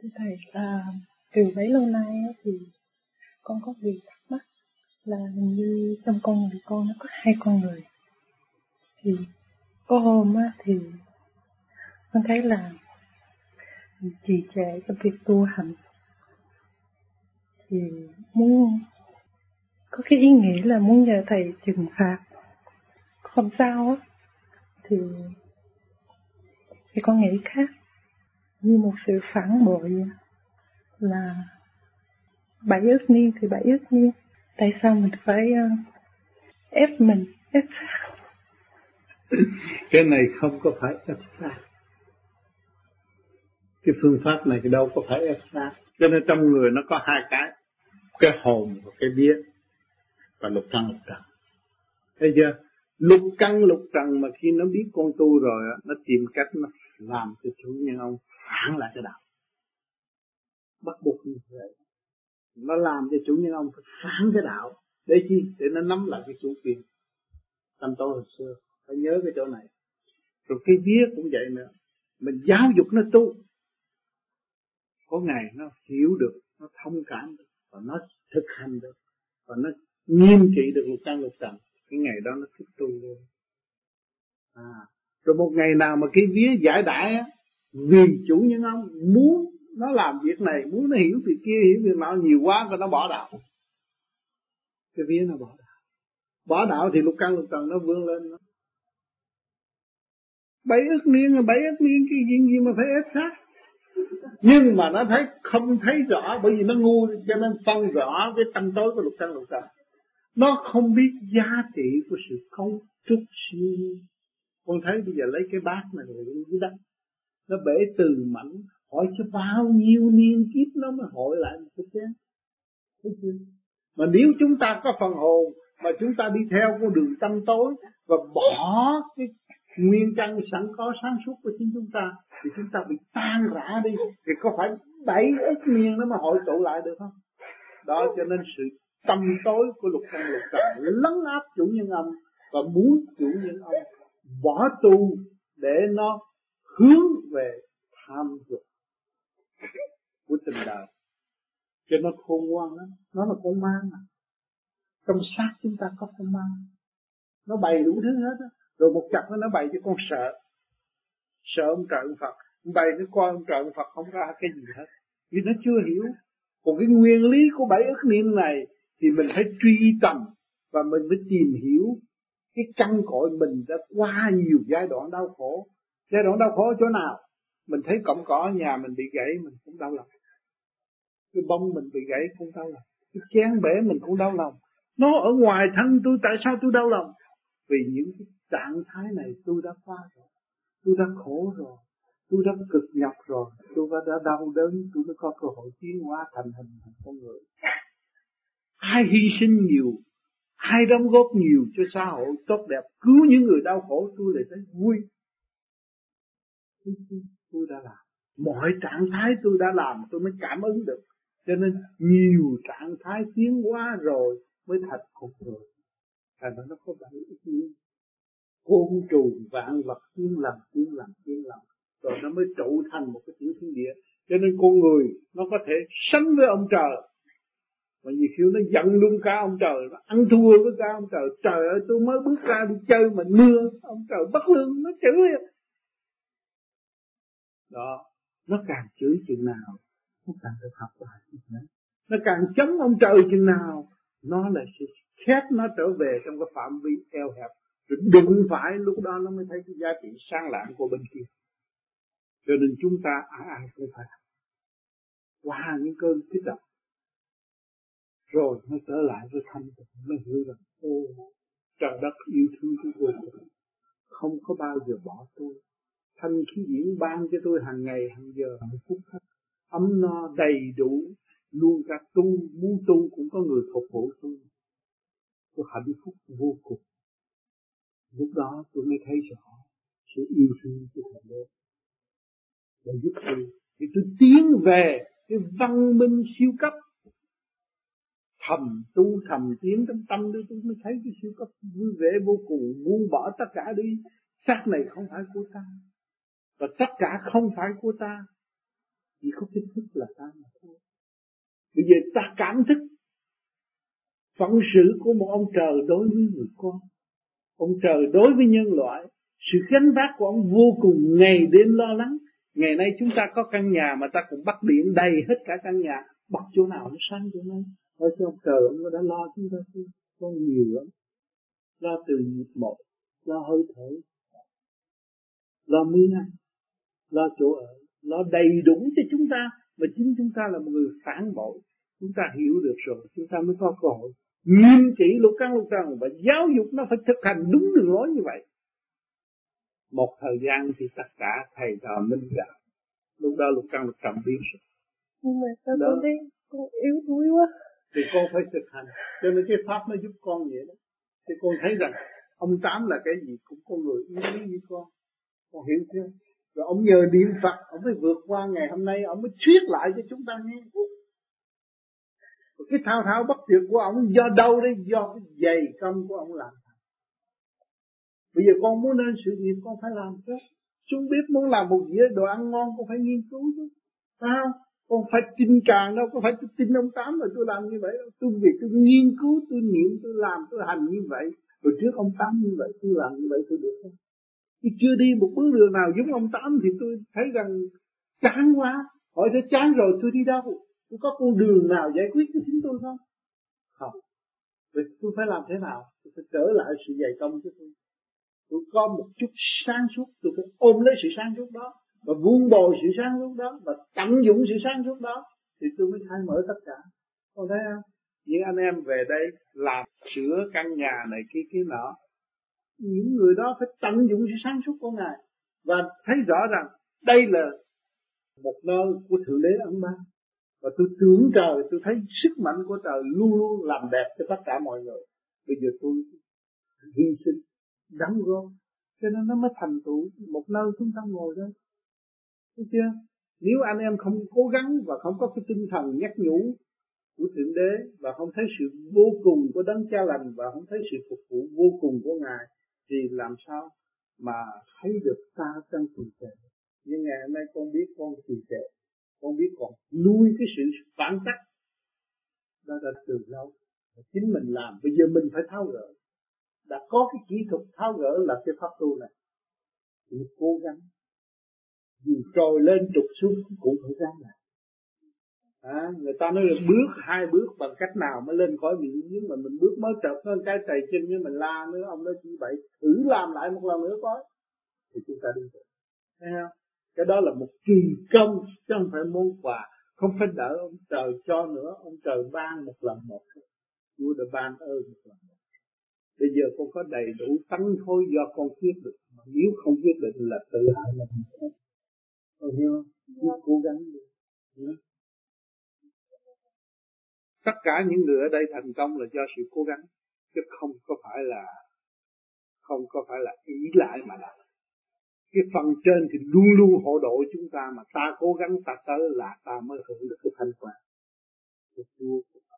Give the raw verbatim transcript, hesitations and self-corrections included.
Thưa Thầy, à, từ bấy lâu nay thì con có việc thắc mắc là hình như trong con người con nó có hai con người. Thì có hôm á, thì con thấy là trì trệ trong việc tu hành, thì muốn có cái ý nghĩ là muốn nhờ Thầy trừng phạt. Không sao á, thì, thì con nghĩ khác, như một sự phản bội, là bảy ước niên thì bảy ước niên, tại sao mình phải uh, ép mình, ép sát? Cái này không có phải ép sát. Cái phương pháp này thì đâu có phải ép sát. Cho nên trong người nó có hai cái, cái hồn và cái vía, và lục căn lục trần. Thấy chưa? Lục căn lục trần mà khi nó biết con tu rồi, nó tìm cách nó làm cho chủ nhân ông phản lại cái đạo. Bắt buộc như vậy. Nó làm cho chủ nhân ông phải phản cái đạo. Để chi? Để nó nắm lại cái chủ quyền tâm tối hồi xưa. Phải nhớ cái chỗ này. Rồi cái vía cũng vậy nữa. Mình giáo dục nó tu, có ngày nó hiểu được, nó thông cảm được, và nó thực hành được, và nó nghiêm trị được lục căn lục trần. Cái ngày đó nó thích tu luôn. À, rồi một ngày nào mà cái vía giải đãi á, vì chủ nhân ông muốn nó làm việc này, muốn nó hiểu việc kia, hiểu việc nọ nhiều quá, và nó bỏ đạo. Cái vía nó bỏ đạo. Bỏ đạo thì lục căn lục trần nó vươn lên. Nó bảy ức niên, bảy ức niên cái chuyện gì mà phải ép sát. Nhưng mà nó thấy không thấy rõ, bởi vì nó ngu, cho nên phân rõ cái tâm tối của lục căn lục trần. Nó không biết giá trị của sự cấu trúc siêu nhiên. Con thấy bây giờ lấy cái bát này rồi dưới đất, nó bể từ mảnh, hỏi cho bao nhiêu niên kiếp nó mới hội lại một cái chén. Thấy chưa? Mà nếu chúng ta có phần hồn, mà chúng ta đi theo con đường tâm tối và bỏ cái nguyên căn sẵn có sáng suốt của chính chúng ta, thì chúng ta bị tan rã đi. Thì có phải bảy ức niên nó mà hội tụ lại được không? Đó, cho nên sự tâm tối của lục căn lục trần lấn áp chủ nhân âm, và muốn chủ nhân âm bỏ tu để nó hướng về tham dục của tình đời. Cho nó khôn ngoan lắm. Nó là con ma mà. Trong xác chúng ta có con ma. Nó bày đủ thứ hết á. Rồi một chặt nó bày cho con sợ. Sợ ông trời ông Phật. Bày nó coi ông trời ông Phật không ra cái gì hết. Vì nó chưa hiểu. Còn cái nguyên lý của bảy ức niên này thì mình phải truy tầm, và mình phải tìm hiểu cái căn cội mình đã qua nhiều giai đoạn đau khổ. Giai đoạn đau khổ ở chỗ nào? Mình thấy cọng cỏ ở nhà mình bị gãy, mình cũng đau lòng. Cái bông mình bị gãy cũng đau lòng. Cái chén bể mình cũng đau lòng. Nó ở ngoài thân tôi, tại sao tôi đau lòng? Vì những cái trạng thái này tôi đã qua rồi. Tôi đã khổ rồi. Tôi đã cực nhọc rồi. Tôi đã đau đớn, tôi mới có cơ hội tiến hóa thành hình thành con người. Ai hy sinh nhiều, ai đóng góp nhiều cho xã hội tốt đẹp, cứu những người đau khổ, tôi lại thấy vui. Tôi đã làm. Mọi trạng thái tôi đã làm, tôi mới cảm ứng được. Cho nên nhiều trạng thái tiến hóa rồi mới thật con người. Thành ra nó có bảy ức niên. Côn trùng vạn vật tiên lần, tiên lần, tiên lần. Rồi nó mới trụ thành một cái tiểu thiên địa. Cho nên con người nó có thể sánh với ông trời. Mà nhiều khi nó giận luôn cả ông trời, nó ăn thua với cả ông trời. Trời ơi, tôi mới bước ra đi chơi mà mưa, ông trời bất lương, nó chửi. Đó, nó càng chửi chừng nào, nó càng được học lại chừng đó. Nó càng chống ông trời chừng nào, nó lại sẽ khép nó trở về trong cái phạm vi eo hẹp. Rồi đụng phải lúc đó nó mới thấy cái giá trị sáng lạng của bên kia. Cho nên chúng ta ai ai cũng phải qua những cơn kích động, rồi nó trở lại với thanh tịnh, mới hiểu rằng ô trời đất yêu thương tôi vô cùng, không có bao giờ bỏ tôi. Thanh khí điển ban cho tôi hàng ngày hàng giờ hạnh phúc hết, ấm no đầy đủ, luôn cả tu, muốn tu cũng có người phục vụ tôi. Tôi hạnh phúc vô cùng. Lúc đó tôi mới thấy rõ sự yêu thương của Thượng Đế để giúp tôi, để tôi tiến về cái văn minh siêu cấp. Thầm tu thầm tiến trong tâm tôi, tôi mới thấy cái siêu cấp vui vẻ vô cùng, buông bỏ tất cả đi. Xác này không phải của ta, và tất cả không phải của ta. chỉ có cái thức là ta mà thôi. Bây giờ ta cảm thức phận sự của một ông trời đối với người con. Ông trời đối với nhân loại, sự gánh vác của ông vô cùng, ngày đêm lo lắng. Ngày nay chúng ta có căn nhà mà ta cũng bắt điện đầy hết cả căn nhà, bắt chỗ nào nó sáng chỗนั้น. Ở cho ông trời ông đã lo chúng ta chứ, có nhiều lắm. Lo từ nhịp một, lo hơi thở, lo miếng ăn, lo chỗ ở, lo đầy đủ cho chúng ta. Mà chính chúng ta là một người phản bội. Chúng ta hiểu được rồi, chúng ta mới có cơ hội nghiêm trị lục căn lục trần và giáo dục nó phải thực hành đúng đường lối như vậy. Một thời gian thì tất cả thầy trò minh cảm, lúc đó lục căn lục trần biết rồi. Nhưng mà sao con thấy con yếu đuối quá. Thì con phải thực hành, cho nên cái pháp nó giúp con vậy đó. Thì con thấy rằng ông Tám là cái gì cũng con người yếu đuối như con, con hiểu chưa? Rồi ông nhờ niệm Phật, ông mới vượt qua ngày hôm nay, ông mới thuyết lại cho chúng ta nghe. Cái thao thao bất tuyệt của ông do đâu đấy? Do cái dày công của ông làm. Bây giờ con muốn nên sự nghiệp con phải làm chứ. Chúng biết muốn làm một dĩa đồ ăn ngon con phải nghiên cứu chứ. Sao? Con phải tin càng đâu, con phải tin ông Tám rồi tôi làm như vậy đâu. Tôi việc tôi nghiên cứu, tôi niệm, tôi làm, tôi hành như vậy. Rồi trước ông Tám như vậy, tôi làm như vậy tôi được không? Tôi chưa đi một bước đường nào giống ông Tám thì tôi thấy rằng chán quá. Hỏi tôi chán rồi tôi đi đâu? Tôi có con đường nào giải quyết cho chính tôi không? Không. Vậy tôi phải làm thế nào? Tôi phải trở lại sự dày công cho tôi. Tôi có một chút sáng suốt, tôi phải ôm lấy sự sáng suốt đó và vun bồi sự sáng suốt đó và tận dụng sự sáng suốt đó thì tôi mới khai mở tất cả. Con thấy không? Những anh em về đây làm sửa căn nhà này kia kia nọ, những người đó phải tận dụng sự sáng suốt của Ngài và thấy rõ rằng đây là một nơi của Thượng Đế ân ban. Và tôi tưởng trời, tôi thấy sức mạnh của trời luôn luôn làm đẹp cho tất cả mọi người. Bây giờ tôi hy sinh, đóng góp, cho nên nó mới thành tựu một nơi chúng ta ngồi đây. Thấy chưa? Nếu anh em không cố gắng và không có cái tinh thần nhắc nhủ của Thượng Đế và không thấy sự vô cùng của Đấng Cha Lành và không thấy sự phục vụ vô cùng của Ngài thì làm sao mà thấy được ta trong trì trệ. Nhưng ngày hôm nay con biết con trì trệ, con biết còn nuôi cái sự phản tác đó là từ lâu. Chính mình làm, bây giờ mình phải tháo gỡ. Đã có cái kỹ thuật tháo gỡ là cái pháp tu này. Chỉ cố gắng. Dù trồi lên trục xuống cũng phải gắng lại. À, người ta nói là bước hai bước bằng cách nào mới lên khỏi miệng giếng mà mình bước mới trợt hơn cái trầy chân như mình la nữa, ông nói chỉ vậy, thử làm lại một lần nữa coi thì chúng ta đi được. Thấy không? Cái đó là một kỳ công chứ không phải món quà, không phải đợi ông trời cho nữa, ông trời ban một lần một, Chúa đã ban ơn một lần một. Bây giờ con có đầy đủ tánh thôi do con quyết định, mà nếu không quyết định là tự hại là mình không. Con hiểu không? Cứ cố gắng đi. Ừ. Tất cả những người ở đây thành công là do sự cố gắng, chứ không có phải là không có phải là ý lại mà làm. Cái phần trên thì luôn luôn hộ độ chúng ta, mà ta cố gắng ta tới là ta mới hưởng được cái thành quả của Chúa.